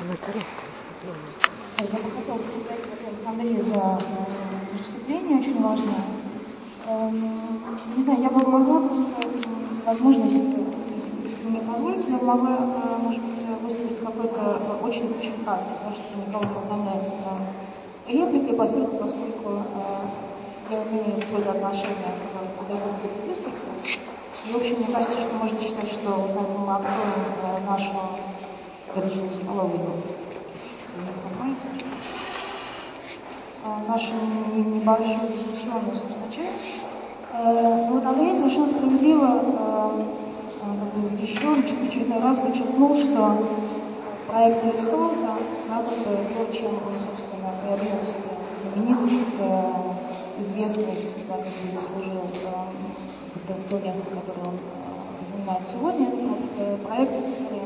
Я бы хотела поблагодарить Андрея за выступление, очень важное. Не знаю, я бы могла просто, возможно, если мне позволите, я бы могла, может быть, выступить с какой-то очень краткой, потому что никого не утомляется репликой, поскольку я имею какое-то отношение к подготовке этой выставки. И, в общем, мне кажется, что можно считать, что вот на этом мы откроем нашу, это же не столовую, нашу небольшую дискуссионную, собственно, часть. Вот Андрей совершенно справедливо еще в очередной раз подчеркнул, что проект Листаута, то, чем он, собственно, приобрел себе знаменитость, известность, заслужил то место, которое он занимает сегодня, это проекты,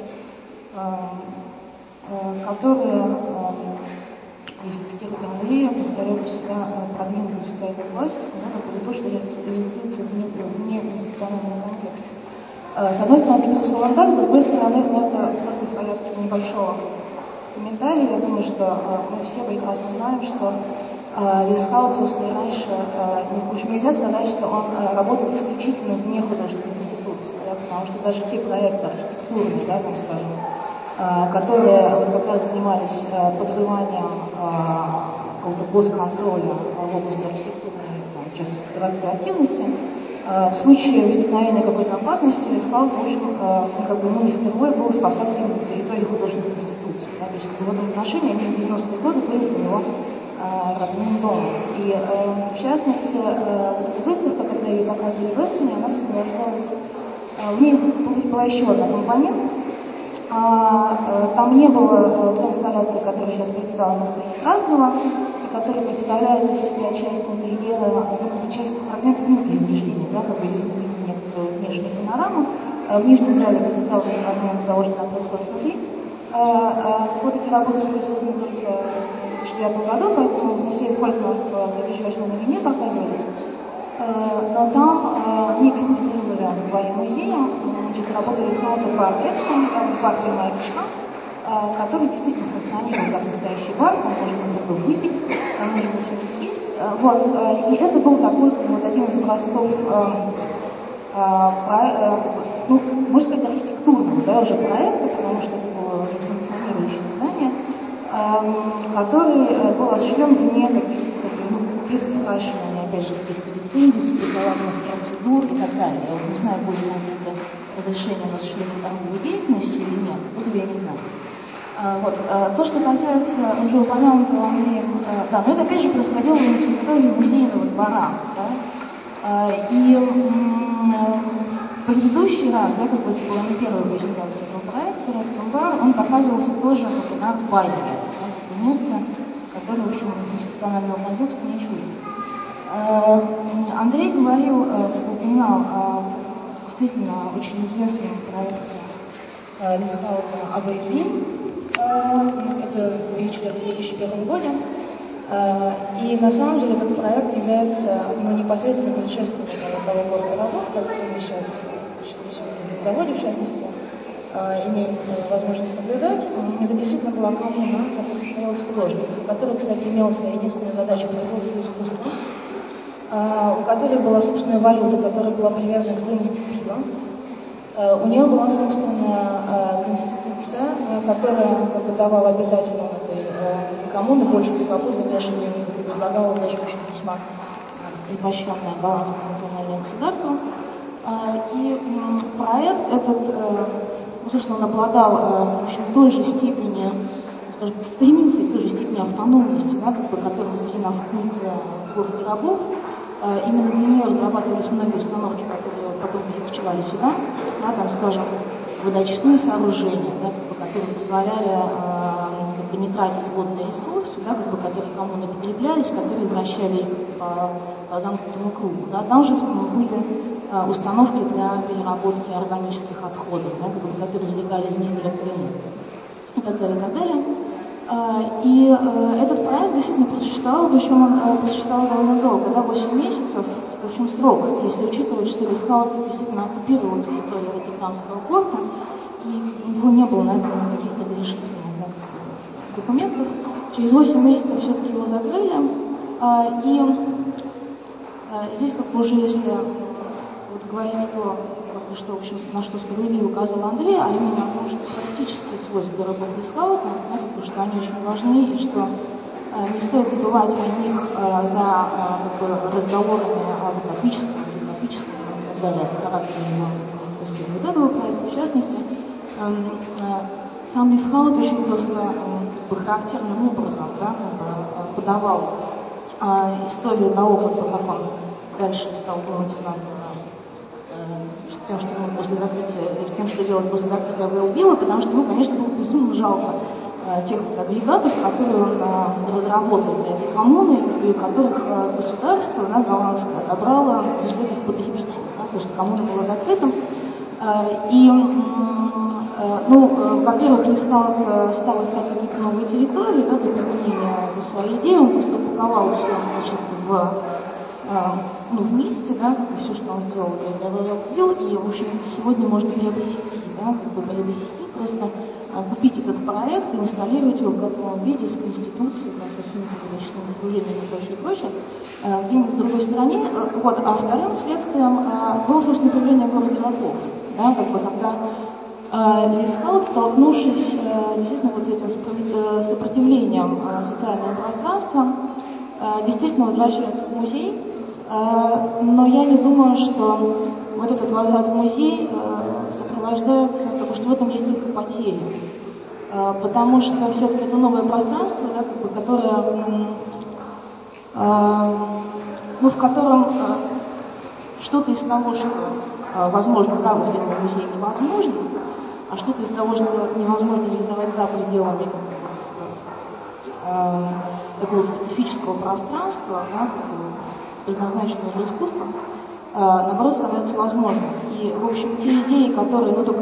которые если цитировать Андрея, представляют из себя продвинутую социальную пластику, это то, что реализуется вне институционального контекста. С одной стороны, безусловно, так, с другой стороны, это просто в порядке небольшого комментария. Я думаю, что мы все прекрасно знаем, что Листаут, собственно, и раньше, в общем, нельзя сказать, что он работал исключительно вне художественной институции, да, потому что даже те проекты архитектурные, да, там, скажем, которые вот как раз занимались подрыванием какого-то госконтроля в области архитектурной, в частности, городской активности, в случае возникновения какой-то опасности, Листаут, в общем, не впервые был спасателем территории художественных институций. Да, то есть в этом отношении они в 90-е годы были для него родным домом. И, в частности, вот эта выставка, когда ее показывали в Эссене, она сопровождалась, в ней была еще одна компонент. Там не было той инсталляции, которая сейчас представлена в цехе Красного, и которая представляет из себя часть интерьера, часть фрагментов внутренней жизни, да, как бы здесь мы видим некоторую внешнюю панораму. В нижнем зале представлен фрагмент того, что там происходит внутри. Вот эти работы были созданы только в 2009 году, поэтому в музее Фолькнер в 2008 году не показывались. Но там они экспонировали во дворе музея, работали с ноутом-бар-летом, бар «Прямая кишка», который действительно функционировал как настоящий бар, там можно было выпить, там можно было что-то съесть. Вот. И это был такой вот один из образцов, можно сказать, архитектурного, да, уже проекта, потому что это было функционирующее здание, который был осуществлен вне каких-то, без спрашивания, опять же, каких-то лицензий, согласованных процедур и так далее. Я вот не знаю, будет ли это разрешение на осуществление торговой деятельности или нет, этого я не знаю. Вот. То, что касается уже упомянутого Андреем, да, но это опять же происходило на территории музейного двора, да, и предыдущий раз, да, как бы это была не первая презентация этого проекта, Рэктум-бар, он показывался тоже как бы на базе, да, это место, которое, в общем, институционального контекста не чуждо. Андрей говорил, упоминал о действительно очень известном проекте Листаута «Абейдвин». Это речь в 2001 году. И на самом деле этот проект является непосредственно предшественником того города рабов, который мы сейчас в заводе, в частности, имеем возможность наблюдать. Это действительно была коммуна, которая состояла из художников, которая, кстати, имела своей единственной задачей производства искусства, у которой была собственная валюта, которая была привязана к стоимости пива. У нее была собственная конституция, которая как бы давала обитателям этой коммуны больше свободы, нежели предлагала даже очень весьма раскрепощенное голландское национальное государство. И проект этот, собственно, он обладал в общем, той же степени, скажем, стремился к той же степени автономности, да, как бы, которая возведена в культ города рабов. Именно для нее разрабатывались многие установки, которые потом перекочевали сюда, да, там, скажем, водоочистные сооружения, да, как бы, которые позволяли как бы, не тратить водные ресурсы, да, как бы, которые коммуны потреблялись, которые вращали их по замкнутому кругу. Да. Там же были установки для переработки органических отходов, да, как бы, которые извлекали из них электроэнергию и так далее, и так далее. И этот проект действительно просуществовал, причем он просуществовал довольно долго, да, 8 месяцев, это в общем срок, если учитывать, что Листаут действительно оккупировал территорию Роттердамского порта, и у него не было на это никаких разрешительных, да, документов. Через 8 месяцев все-таки его закрыли. И здесь как бы уже, если вот говорить то, что, в общем, на что справедливо указал Андрей, а именно о том, что практические свойства работы скаута, что они очень важны, и что не стоит забывать о них за разговорами об утопическом и так далее характере вот этого проекта. В частности, сам Лискаут очень просто характерным образом подавал историю того, как он дальше стал думать над тем, что после закрытия, тем, что делать после закрытия Вэлбилла, потому что, конечно, было безумно жалко тех агрегатов, которые он разработал для этой коммуны, и у которых государство, голландское, отобрало в результате их потребителей, потому что коммуна была закрыта. И, во-первых, Лискаут стал искать какие-то новые территории для применения своей идеи, он просто упаковал все вместе, все, что он сделал для Вэлбилл, и, в общем, сегодня можно приобрести, просто купить этот проект и инсталлировать его в готовом виде с конституцией, со всеми различными сооружениями и прочее, где-нибудь в другой стране. А вторым следствием было, собственно, появление города-рабов, когда Лискаут, столкнувшись действительно с этим сопротивлением социального пространства, действительно возвращается в музей, но я не думаю, что вот этот возврат в музей сопровождается, что в этом есть только потери, потому что все-таки это новое пространство, которое, в котором что-то из того, что возможно за пределами музея, невозможно, а что-то из того, что невозможно реализовать за пределами такого специфического пространства, предназначенного для искусства, наоборот, становится возможным. И, в общем, те идеи, которые, только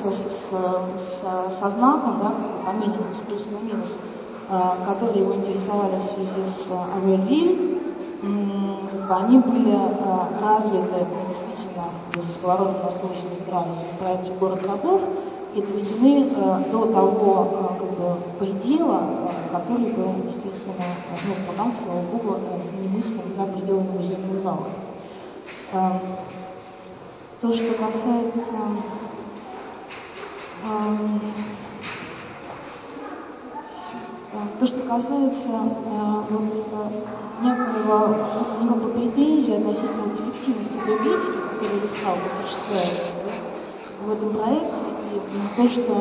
со знаком, помененным с плюс на минус, которые его интересовали в связи с Вэлбилл, они были развиты действительно с поворотом на 180 градусов в проекте «Город рабов» и доведены до того предела, который был действительно, по нам, слава богу, немыслим за пределами музейного зала. То, что касается некоего претензий относительно эффективности той критики, которую Лискаут осуществляет в этом проекте, и то, что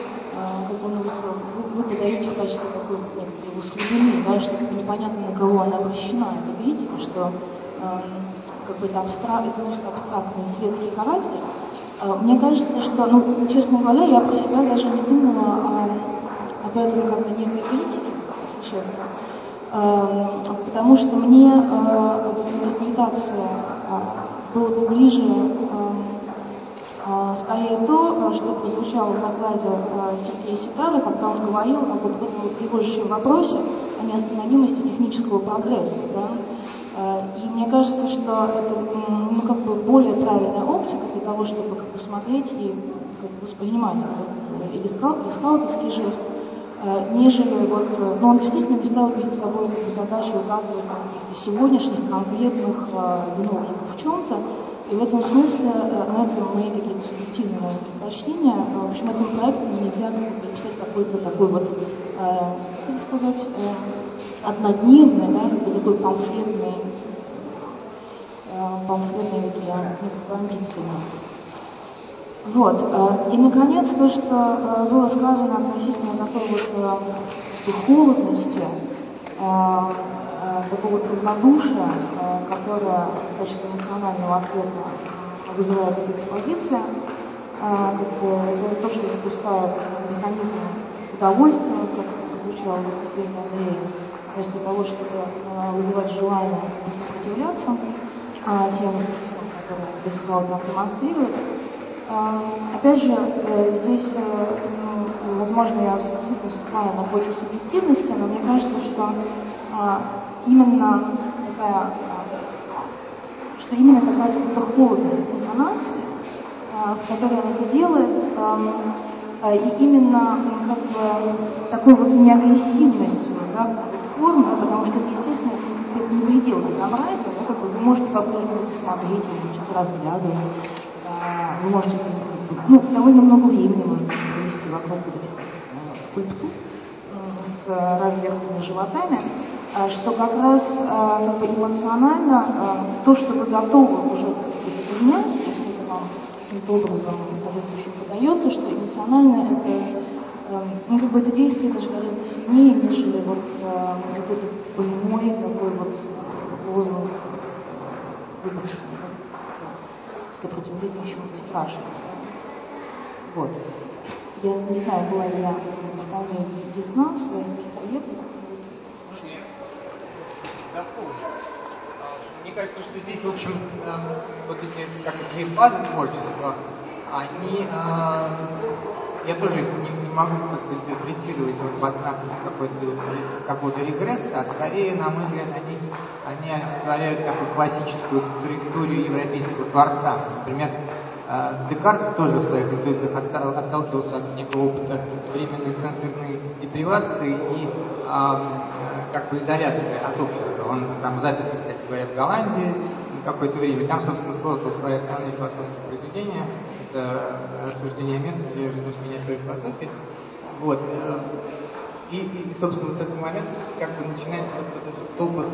вы подаете в качестве такой некоторой слабины, что непонятно, на кого она обращена, эта критика, что какой-то это носит абстрактный светский характер. Мне кажется, что, честно говоря, я про себя даже не думала об этом как о некой критике, если честно, потому что мне в этой интерпретации было бы ближе скорее то, что прозвучало в докладе Сергея Ситара, когда он говорил об этом тревожащем вопросе о неостановимости технического прогресса. И мне кажется, что это более правильная оптика для того, чтобы смотреть и воспринимать лискаутовский жест, нежели он действительно не ставил перед собой задачу указывать на каких-то сегодняшних конкретных виновников в чем-то. И в этом смысле, это мои какие-то субъективные предпочтения. В общем, этому проекту нельзя приписать какой-то такой как сказать, однодневный, такой памфлетный амбиции. И, наконец, то, что было сказано относительно такой холодности, такого равнодушия, которое в качестве эмоционального ответа вызывает эта экспозиция, это то, что запускает механизм удовольствия, как звучало в выступлении Андрея, вместо того, чтобы вызывать желание сопротивляться тем ресурсам, которые Лискаут нам демонстрирует. Опять же, здесь, возможно, я действительно вступаю на почву субъективности, но мне кажется, что именно такая холодность интонации, с которой он это делает, И именно как бы такой вот неагрессивностью, да, формы, потому что, естественно, это не предел разнообразия, да, как вы можете по-прежнему смотреть, вы можете разглядывать, вы можете, довольно много времени можете провести вокруг этих скульптур с разверстыми животами, что как раз как бы эмоционально то, что вы готовы уже, так сказать, принять, если это вам каким-то образом соответствующим подается, что эмоционально это, как бы это действие даже гораздо сильнее, нежели вот какой-то прямой такой вот лозунг выброшенный, сопротивление чему-то страшному. Вот. Я не знаю, была ли я вполне ясна в своих проектах. Мне кажется, что здесь, в общем, вот эти как две фазы творчества, они, я тоже не могу как-то интерпретировать под знаком какого-то регресса, а скорее, на мой взгляд, они олицетворяют такую классическую траекторию европейского творца. Например, Декарт тоже в своих иллюзиях отталкивался от некого опыта временной сенсорной депривации и как бы изоляции от общества. Он там записан, кстати говоря, в Голландии на какое-то время. Там, собственно, создал свои основные философские произведения. Это рассуждение о методе, размышления о своей философии. Вот. И, собственно, вот с этого момента как бы начинается вот этот топос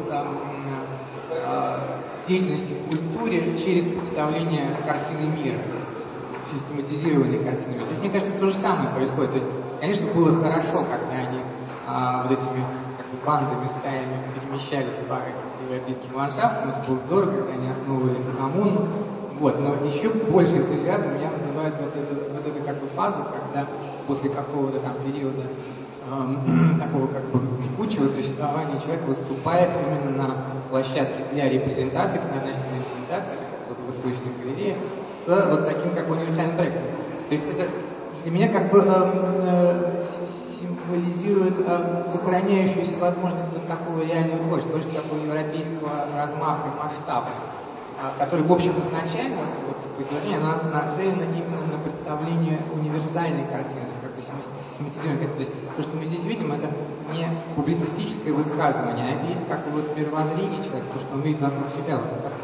деятельности в культуре через представление картины мира, систематизирование картины мира. То есть, мне кажется, то же самое происходит. То есть, конечно, было хорошо, когда они вот этими как бы бандами, стаями перемещались по европейским ландшафтам. Это было здорово, когда они основывали коммуну. Вот. Но еще больше энтузиазма меня вызывает вот эта как бы фаза, когда после какого-то там периода такого как бы текучего существования человек выступает именно на площадке для репрезентации, многозначительной репрезентации, как в Восточной галерее, с вот таким как бы универсальным проектом. То есть это для меня как бы символизирует сохраняющуюся возможность вот такого реального творчества, такого европейского размаха и масштаба, который, в общем, изначально, вот предложение, она нацелена именно на представление универсальной картины, как бы систематизированной. То есть то, что мы здесь видим, это не публицистическое высказывание, а это есть как бы вот мировоззрение человека, то, что он видит вокруг себя. Вот так.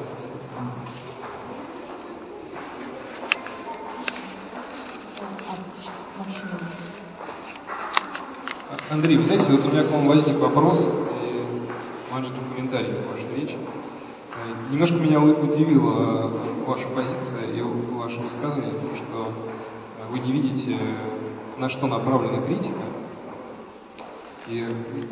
Андрей, вы знаете, вот у меня к вам возник вопрос и маленький комментарий к вашей речи. Немножко меня удивила ваша позиция и ваше высказывание, потому что вы не видите, на что направлена критика. И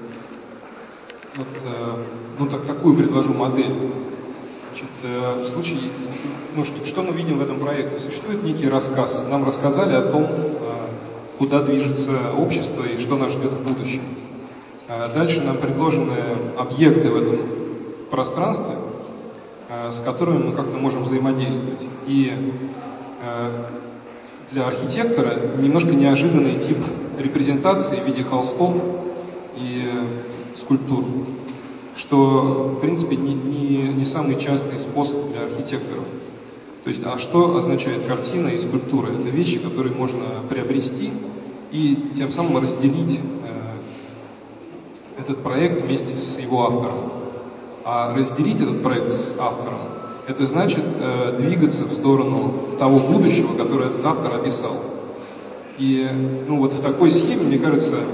вот такую предложу модель. Значит, в случае, что мы видим в этом проекте? Существует некий рассказ. Нам рассказали о том, куда движется общество и что нас ждет в будущем. Дальше нам предложены объекты в этом пространстве, с которыми мы как-то можем взаимодействовать. И для архитектора немножко неожиданный тип репрезентации в виде холстов и скульптур, что, в принципе, не самый частый способ для архитекторов. То есть, а что означает картина и скульптура? Это вещи, которые можно приобрести и тем самым разделить этот проект вместе с его автором. А разделить этот проект с автором, это значит двигаться в сторону того будущего, которое этот автор описал. И вот в такой схеме, мне кажется,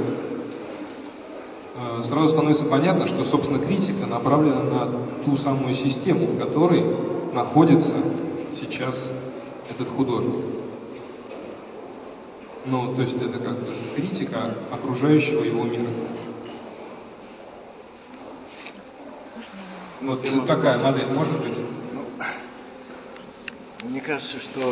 сразу становится понятно, что, собственно, критика направлена на ту самую систему, в которой находится сейчас этот художник. То есть это как бы критика окружающего его мира. Вот такая модель может быть? Мне кажется, что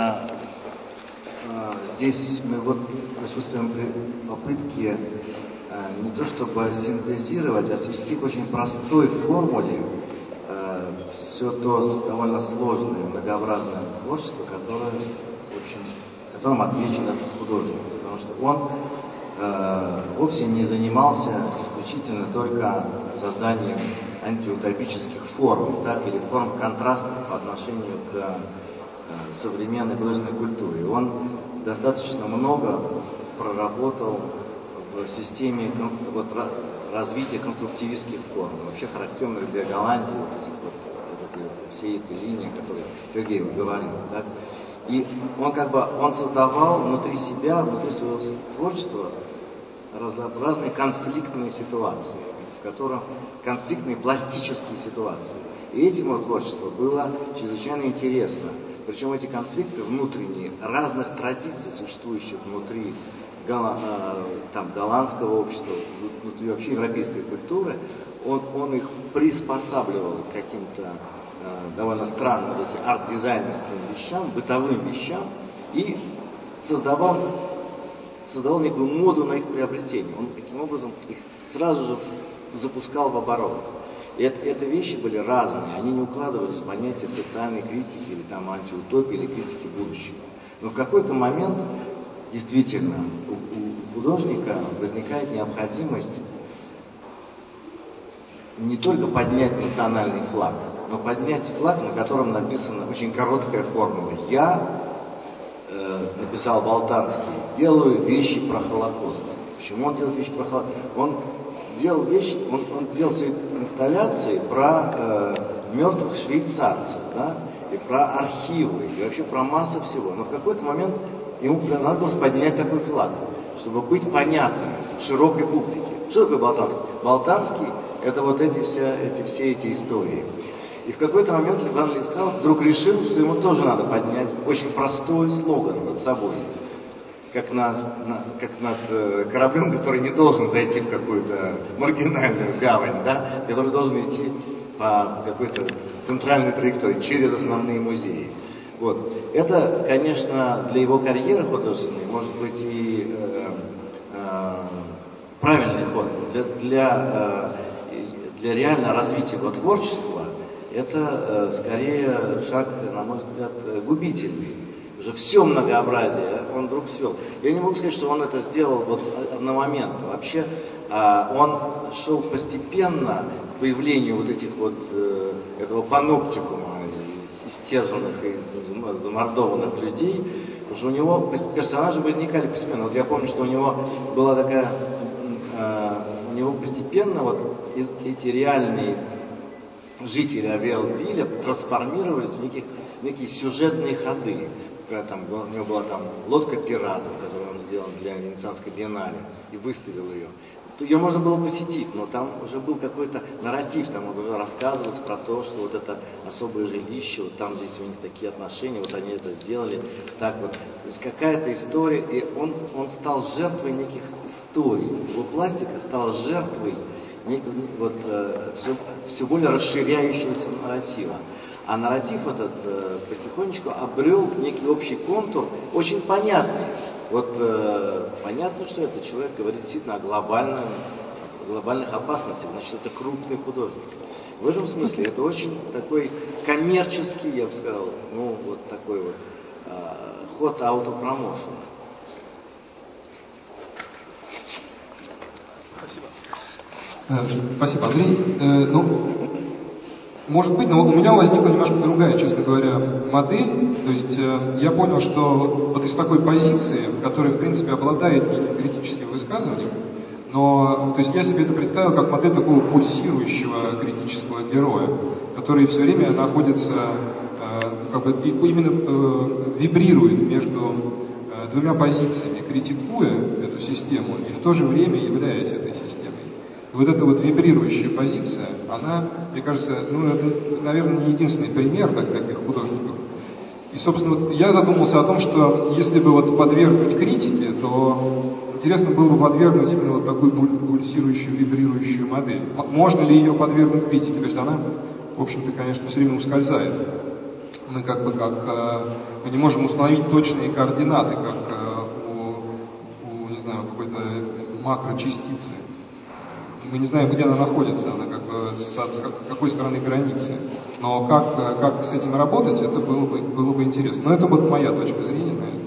здесь мы присутствуем при попытке не то чтобы синтезировать, а свести к очень простой формуле все то довольно сложное, многообразное творчество, которым отмечен этот художник. Потому что он вовсе не занимался исключительно только созданием антиутопических форм, или форм контрастов по отношению к современной художественной культуре. Он достаточно много проработал в системе развития конструктивистских форм, вообще характерных для Голландии, всей этой линии, о которой Сергей говорил. Так? И он создавал внутри себя, внутри своего творчества разнообразные конфликтные ситуации, в котором конфликтные пластические ситуации. И этим его творчество было чрезвычайно интересно. Причем эти конфликты внутренние, разных традиций, существующих внутри голландского общества, внутри вообще европейской культуры, он их приспосабливал к каким-то довольно странным этим арт-дизайнерским вещам, бытовым вещам, и создавал некую моду на их приобретение. Он таким образом их сразу же запускал в оборот. И это вещи были разные, они не укладывались в понятие социальной критики или антиутопии или критики будущего. Но в какой-то момент действительно у художника возникает необходимость не только поднять национальный флаг, но поднять флаг, на котором написана очень короткая формула. Я, написал Болтанский, делаю вещи про Холокост. Почему он делает вещи про Холокост? Он делал свои инсталляции про мертвых швейцарцев, да, и про архивы, и вообще про массу всего. Но в какой-то момент ему надо было поднять такой флаг, чтобы быть понятным широкой публике. Что такое Болтанский? Болтанский — это все эти истории. И в какой-то момент Иван Лискал вдруг решил, что ему тоже надо поднять очень простой слоган над собой. Как над кораблем, который не должен зайти в какую-то маргинальную гавань, да, который должен идти по какой-то центральной траектории, через основные музеи. Вот. Это, конечно, для его карьеры художественной может быть и правильный ход. Для реального развития его творчества это скорее шаг, на мой взгляд, губительный. Уже все многообразие он вдруг свел. Я не могу сказать, что он это сделал одномоментно. Вообще он шел постепенно к появлению этого паноптикума истерзанных и замордованных людей, потому что у него персонажи возникали постепенно. Вот я помню, что у него была такая, у него постепенно эти реальные жители Авиалвилля трансформировались в некие сюжетные ходы. У него была лодка пиратов, которую он сделал для Венецианской биеннале и выставил ее. Ее можно было посетить, но там уже был какой-то нарратив, там уже рассказывалось про то, что это особое жилище, там здесь у них такие отношения, они это сделали, так вот. То есть какая-то история, и он стал жертвой неких историй. Его пластика стала жертвой все более расширяющегося нарратива. А нарратив этот потихонечку обрел некий общий контур, очень понятный. Понятно, что этот человек говорит действительно о глобальных опасностях, значит, это крупный художник. В этом смысле это очень такой коммерческий, я бы сказал, такой ход аутопромоушена. Спасибо, Андрей. Может быть, но у меня возникла немножко другая, честно говоря, модель. То есть я понял, что из такой позиции, которая, в принципе, обладает неким критическим высказыванием, но то есть я себе это представил как модель такого пульсирующего критического героя, который все время находится, именно вибрирует между двумя позициями, критикуя эту систему и в то же время являясь этой системой. Эта вибрирующая позиция, она, мне кажется, это, наверное, не единственный пример таких художников. И, собственно, я задумался о том, что если бы подвергнуть критике, то интересно было бы подвергнуть именно такую пульсирующую, вибрирующую модель. Можно ли ее подвергнуть критике? То есть она, в общем-то, конечно, все время ускользает. Мы мы не можем установить точные координаты, как у какой-то макрочастицы. Мы не знаем, где она находится, она с какой стороны границы. Но как с этим работать, это было бы интересно. Но это моя точка зрения на это.